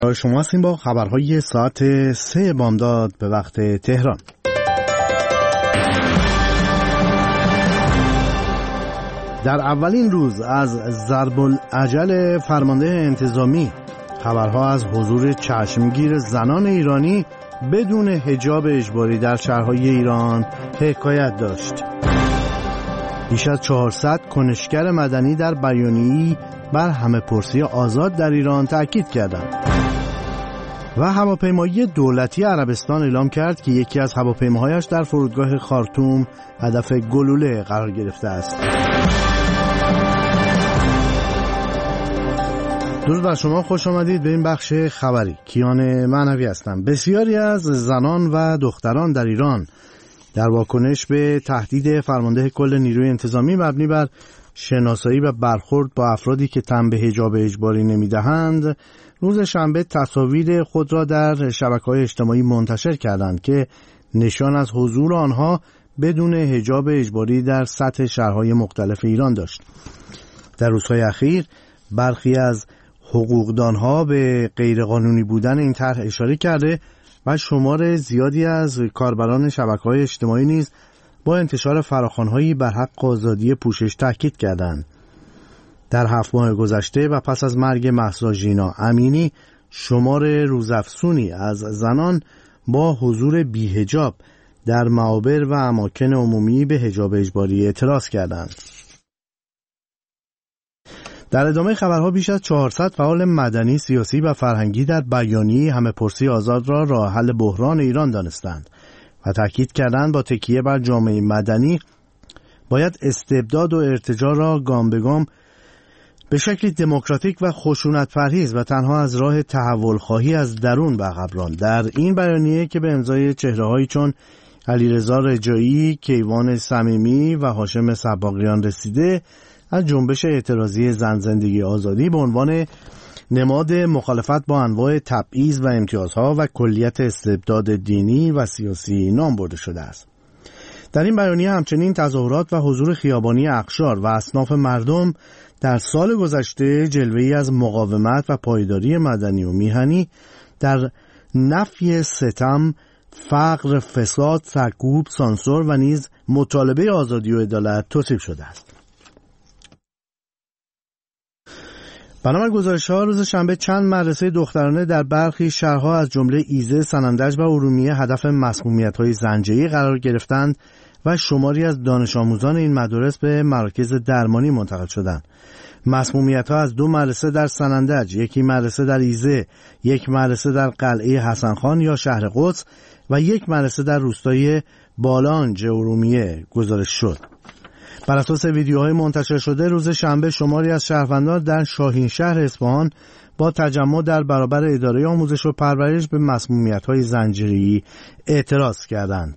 شما هستیم با خبرهای ساعت 3 بامداد به وقت تهران. در اولین روز از ضرب العجل فرمانده انتظامی خبرها از حضور چشمگیر زنان ایرانی بدون حجاب اجباری در شهرهای ایران حکایت داشت. بیش از 400 کنشگر مدنی در بیانیه‌ای بر همه‌پرسی آزاد در ایران تاکید کردند. و هواپیمایی دولتی عربستان اعلام کرد که یکی از هواپیماهایش در فرودگاه خارتوم هدف گلوله قرار گرفته است. درود بر شما، خوش آمدید به این بخش خبری. کیان معنوی هستم. بسیاری از زنان و دختران در ایران در واکنش به تهدید فرمانده کل نیروی انتظامی مبنی بر شناسایی و برخورد با افرادی که تن به حجاب اجباری نمی‌دهند، روز شنبه تصاویر خود را در شبکه‌های اجتماعی منتشر کردند که نشان از حضور آنها بدون حجاب اجباری در سطح شهرهای مختلف ایران داشت. در روزهای اخیر برخی از حقوقدانها به غیرقانونی بودن این طرح اشاره کرده و شمار زیادی از کاربران شبکه‌های اجتماعی نیز با انتشار فراخوان‌هایی بر حق آزادی پوشش تاکید کردند. در 7 ماه گذشته و پس از مرگ مهسا ژینا امینی، شمار روزافزونی از زنان با حضور بی‌حجاب در معابر و اماکن عمومی به حجاب اجباری اعتراض کردند. در ادامه خبرها بیش از 400 فعال مدنی، سیاسی و فرهنگی در بیانیه همه‌پرسی آزاد را راه حل بحران ایران دانستند و تاکید کردند با تکیه بر جامعه مدنی باید استبداد و ارتجاع را گام به گام به شکلی دموکراتیک و خشونت پرهیز و تنها از راه تحول خواهی از درون به عقب راند. در این بیانیه که به امضای چهره‌هایی چون علیرضا رجایی، کیوان صمیمی و هاشم صباغیان رسیده، از جنبش اعتراضی زن زندگی آزادی به عنوان نماد مخالفت با انواع تبعیض و امتیازها و کلیت استبداد دینی و سیاسی نام برده شده است. در این بیانیه همچنین تظاهرات و حضور خیابانی اقشار و اصناف مردم در سال گذشته جلوه‌ای از مقاومت و پایداری مدنی و میهنی در نفی ستم، فقر، فساد، سرکوب، سانسور و نیز مطالبه آزادی و عدالت توصیف شده است. بنابر گزارش‌ها روز شنبه چند مدرسه دخترانه در برخی شهرها از جمله ایزه، سنندج و ارومیه هدف مسمومیت‌های زنجیری قرار گرفتند و شماری از دانش آموزان این مدارس به مراکز درمانی منتقل شدند. مسمومیت‌ها از 2 مدرسه در سنندج، 1 مدرسه در ایزه، 1 مدرسه در قلعه حسن خان یا شهر قدس و 1 مدرسه در روستای بالانج ارومیه گزارش شد. بر اساس ویدیوهای منتشر شده روز شنبه شماری از شهروندان در شاهین شهر اصفهان با تجمع در برابر اداره آموزش و پرورش به مسمومیت‌های زنجیری اعتراض کردند.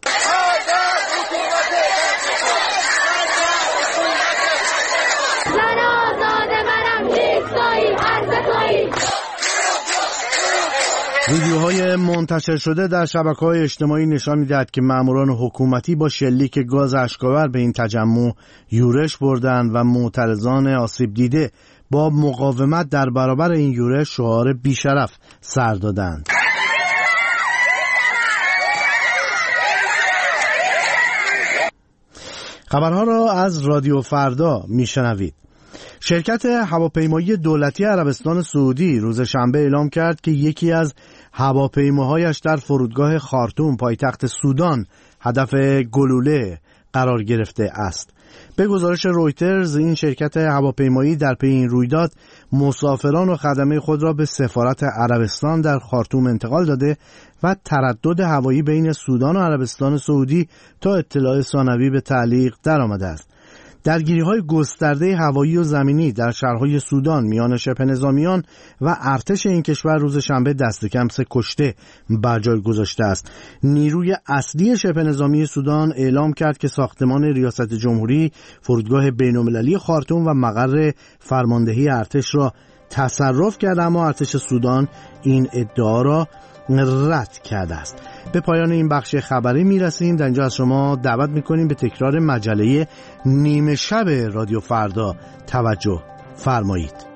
ویدیوهای منتشر شده در شبکه‌های اجتماعی نشان می‌دهد که ماموران حکومتی با شلیک گاز اشک‌آور به این تجمع یورش بردند و معترضان آسیب دیده با مقاومت در برابر این یورش شعار بیشرف سر دادند. خبرها را از رادیو فردا میشنوید. شرکت هواپیمایی دولتی عربستان سعودی روز شنبه اعلام کرد که یکی از هواپیماهایش در فرودگاه خارتوم پایتخت سودان هدف گلوله قرار گرفته است. به گزارش رویترز این شرکت هواپیمایی در پی این رویداد مسافران و خدمه خود را به سفارت عربستان در خارتوم انتقال داده و تردد هوایی بین سودان و عربستان سعودی تا اطلاع ثانوی به تعلیق درآمده است. درگیری‌های گسترده هوایی و زمینی در شهرهای سودان میان شبه نظامیان و ارتش این کشور روز شنبه دست کم 3 کشته بر جای گذاشته است. نیروی اصلی شبه نظامی سودان اعلام کرد که ساختمان ریاست جمهوری، فرودگاه بین‌المللی خارتوم و مقر فرماندهی ارتش را تصرف کرده، اما ارتش سودان این ادعا را رد کرده است. به پایان این بخش خبری میرسیم. در اینجا از شما دعوت میکنیم به تکرار مجله نیمه شب رادیو فردا توجه فرمایید.